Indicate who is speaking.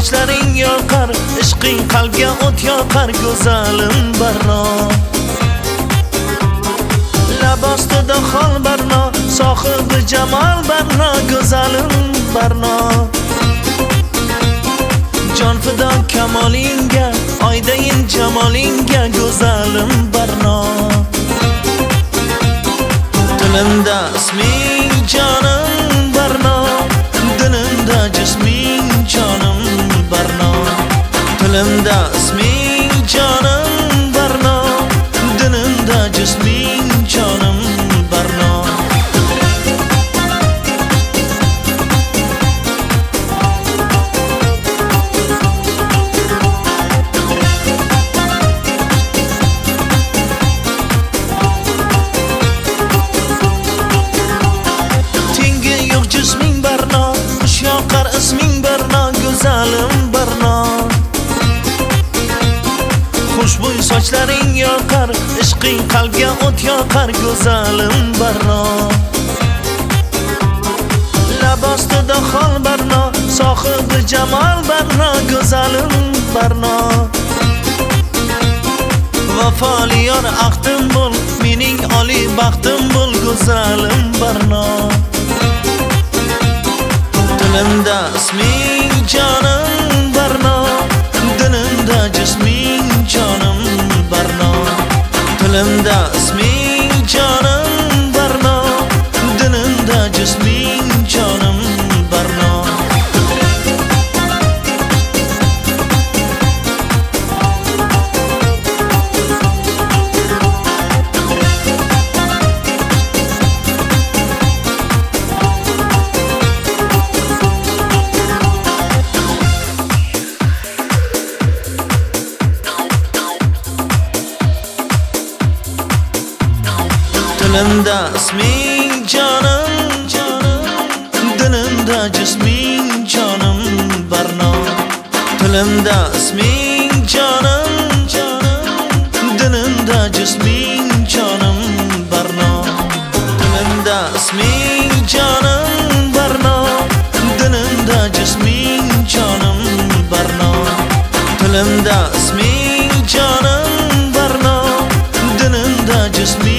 Speaker 1: sochlaring yoqar, ishqing qalbga o't yoqar, go'zalim Barno. Lab ostida xol Barno, sohibi jamol Barno, go'zalim Barno. Jon fido kamolingga, oydayin jamolingga, go'zalim Barno. Dilimda isming jonim Barno, dilimda jisming jonim Barno. Dilimda isming jonim Barno, dilimda jisming jonim Barno. Isming Barno, go'zalim Barno. Xushbo'y sochlaring yoqar, ishqing qalbga o't yoqar, go'zalim Barno. Lab ostida xol Barno, sohibi jamol Barno, go'zalim Barno. Vafoli yor aqdim bo'l, mening oliy baxtim bo'l, go'zalim Barno. Dilimda isming jonim Barno, dilimda jisming jonim Barno. Dilimda isming jonim Barno, dilimda jisming jonim Barno. Dilimda isming jonim, dilimda jisming jonim Barno. Dilimda isming jonim, dilimda jisming jonim Barno. Dilimda isming jonim Barno, dilimda jisming jonim Barno. Dilimda isming jonim Barno, dilimda jisming